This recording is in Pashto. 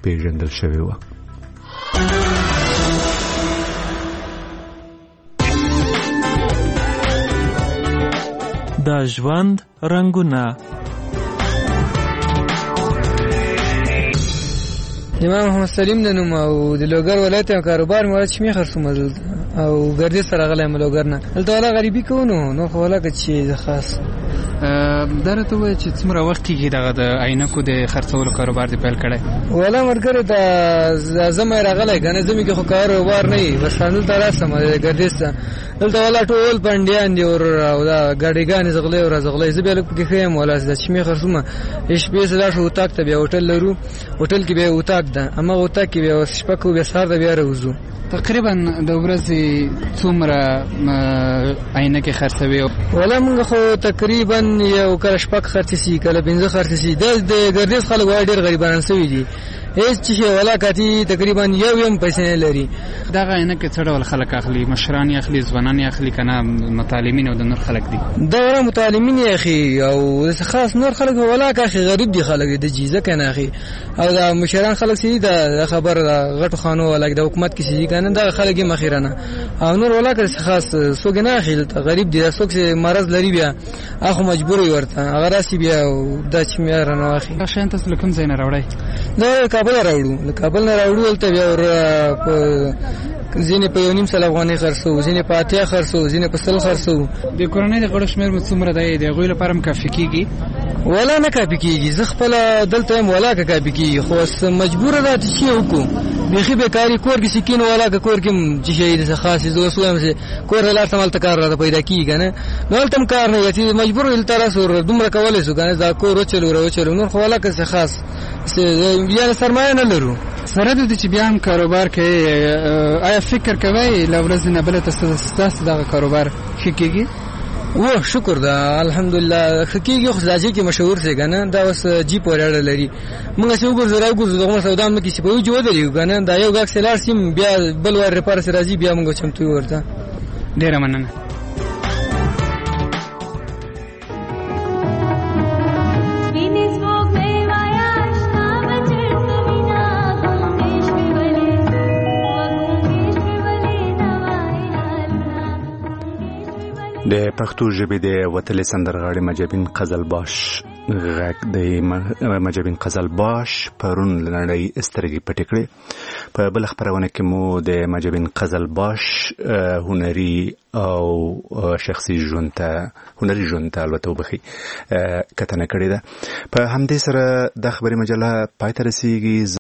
پیژندل شوې وه. د ژوند رنګونه. امام محمد سلیم د نوم او د لوګر ولایت کاروبار مې چې می خرڅوم او ګردې سره غلې ملوګر نه دلته ولا غریبي کوو نو خو ولا چې خاص درته وای چې څومره وخت کېږي دغه د عینکو د خرڅولو کاروبار دی پیل کړی؟ ولا مرګره د زمای راغلی کنه زمي کې خو کاروبار نه وي بس نن تر راسه مې ګردې دلته ولا ټول پنديان دي او دا ګاډيګان زغلې او زغلې زبېل کې خیم ولا د چمي خرڅومه هیڅ به زلا شو تاک ته بیا هوټل لرو هوټل کې به وتاک ده اما وتاک کې به شپکو به سار ده بیا راوځو. تقریبا د ورځې څومره عینکې خرڅوي؟ ولا موږ خو تقریبا یو کله شپک خرڅي کله بنځه خرڅي د ګردیز خلک وای ډېر غریبان سوي دي هیڅ چې ولا کاتی تقریبا یو پیسې نه لري. دغه عینکې څه ډول خلک اخلي؟ مشران یې اخلي، ځوانان یې اخلي کنه متعلمین او د نور خلک دي؟ دا متعلمین یې اخلي او خاص نور خلک ولا کاخي غریب دي خلک د جیزه کنه اخلي او دا مشران خلک سي دا خبر غټو خانو ولا د حکومت کې سي کنه دا خلک مخیرانه او نور ولا که خاص سوګ نه اخلي غریب دي سوګ مرز لري بیا اخو مجبور ورته هغه راسي بیا د چمیر نه اخلي. دا شین تاسو کوم ځای نه راوړی؟ دا کابل نه راوړو ولته بیا ځینې په 1.5 سل افغانۍ خرڅو، ځینې په 80 خرڅو، ځینې په 100 خرڅو. د کورنۍ د غړو شمېر مو څومره دی؟ د هغوی لپاره هم کافي کېږي؟ ولا نه کافي کېږي، زه خپله دلته یم ولا که کافي کېږي خو مجبوره ده چې وکړو بیخي بېکاري کور کې سکین ولا که کور کې هم چې شی د خاص زه اوس وایم چې کور ته لاړ شم هلته کار راته پیدا کېږي که نه نو هلته هم کار نه چې مجبور دلته راسو دومره کولی شو که نه دا کور وچلو نور خو ولا که څه خاص بیا سرمایه نه لرو. سره د دې چې بیا هم کاروبار کوي آیا فکر کوئ له ورځې نه بله ستاسو دغه کاروبار ښه کېږي؟ و شکر ده الحمدلله ښه کېږي خو ځاځي کې مشهور دی که نه دا اوس جي پورې اړه لري موږ چې وګرځو دغه سودا مو کې چې په وجه ودرېږو که نه دا یو ګاک چې لاړ شي بیا بل وار ریپار چې راځي بیا موږ چمتو یو ورته. ډېره مننه. د پښتو ژبې د وتلې سندرغاړي مجبین قزلباش غږ د مجبین قزلباش پرون لنړۍ سترګې پټې کړې. په بل خبرونه کې مو د مجبین قزلباش هنري او شخصي ژوند ته البته وبخي کتنه کړې ده. په همدې سره د خبري مجله پای ته رسیږي.